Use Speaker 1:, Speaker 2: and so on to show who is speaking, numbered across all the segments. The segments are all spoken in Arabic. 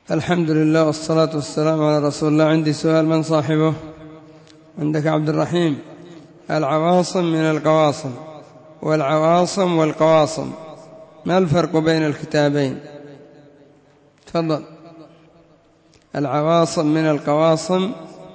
Speaker 1: الحمد لله والصلاة والسلام على رسول الله. عندي سؤال، من صاحبه؟ عندك عبد الرحيم. العواصم من القواصم والعواصم والقواصم، ما الفرق بين الكتابين؟ تفضل. العواصم من القواصم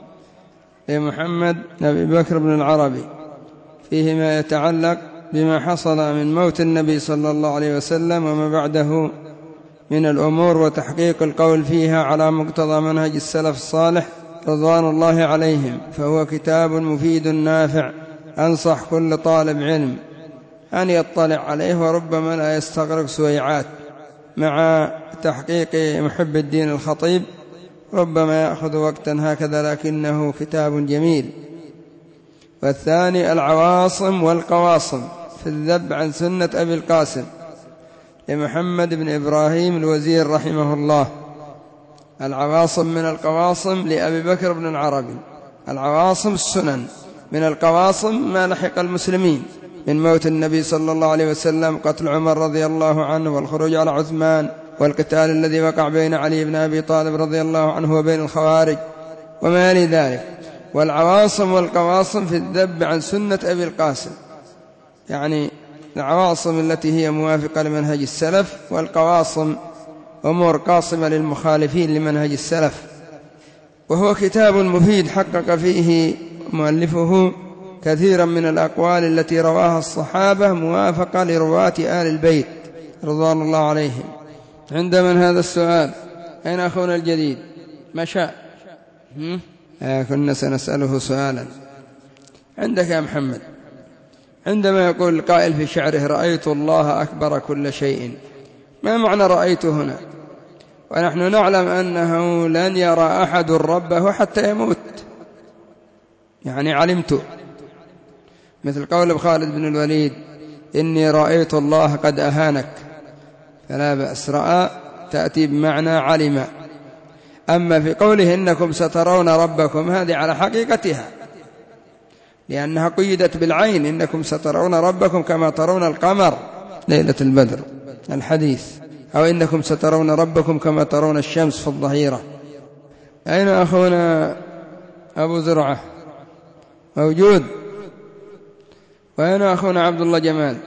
Speaker 1: لمحمد أبي بكر بن العربي، فيه ما يتعلق بما حصل من موت النبي صلى الله عليه وسلم وما بعده من الأمور وتحقيق القول فيها على مقتضى منهج السلف الصالح رضوان الله عليهم، فهو كتاب مفيد نافع، أنصح كل طالب علم أن يطلع عليه، وربما لا يستغرق سويعات، مع تحقيق محب الدين الخطيب ربما يأخذ وقتا هكذا، لكنه كتاب جميل. والثاني العواصم والقواصم في الذب عن سنة أبي القاسم لمحمد بن إبراهيم الوزير رحمه الله. العواصم من القواصم لأبي بكر بن العربي. العواصم السنن، من القواصم ما لحق المسلمين من موت النبي صلى الله عليه وسلم، قتل عمر رضي الله عنه والخروج على عثمان والقتال الذي وقع بين علي بن أبي طالب رضي الله عنه وبين الخوارج وما لذلك. والعواصم والقواصم في الذب عن سنة أبي القاسم، يعني العواصم التي هي موافقة لمنهج السلف، والقواصم أمور قاصمة للمخالفين لمنهج السلف. وهو كتاب مفيد حقق فيه مؤلفه كثيرا من الأقوال التي رواها الصحابة موافقة لرواة آل البيت رضوان الله عليهم. عند من هذا السؤال؟ أين أخونا الجديد؟ مشى. كنا سنسأله سؤالا. عندك يا محمد. عندما يقول القائل في شعره رأيت الله أكبر كل شيء، ما معنى رأيت هنا؟ ونحن نعلم أنه لن يرى أحد ربه حتى يموت، يعني علمت، مثل قول خالد بن الوليد إني رأيت الله قد أهانك، فلا بأس، رأى تأتي بمعنى علم. أما في قوله إنكم سترون ربكم، هذه على حقيقتها لأنها قيدت بالعين، إنكم سترون ربكم كما ترون القمر ليلة البدر الحديث، أو إنكم سترون ربكم كما ترون الشمس في الظهيرة. أين أخونا أبو زرعة؟ موجود. وأين أخونا عبد الله جمال؟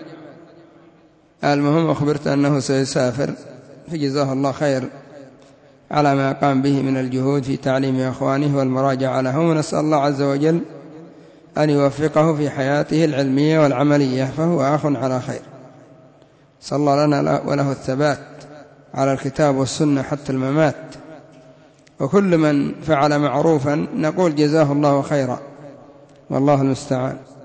Speaker 1: المهم أخبرت أنه سيسافر، فجزاه الله خير على ما قام به من الجهود في تعليم أخوانه والمراجعة لهم، ونسأل الله عز وجل أن يوفقه في حياته العلمية والعملية، فهو أخ على خير. صلى الله لنا وله الثبات على الكتاب والسنة حتى الممات. وكل من فعل معروفا نقول جزاه الله خيرا، والله المستعان.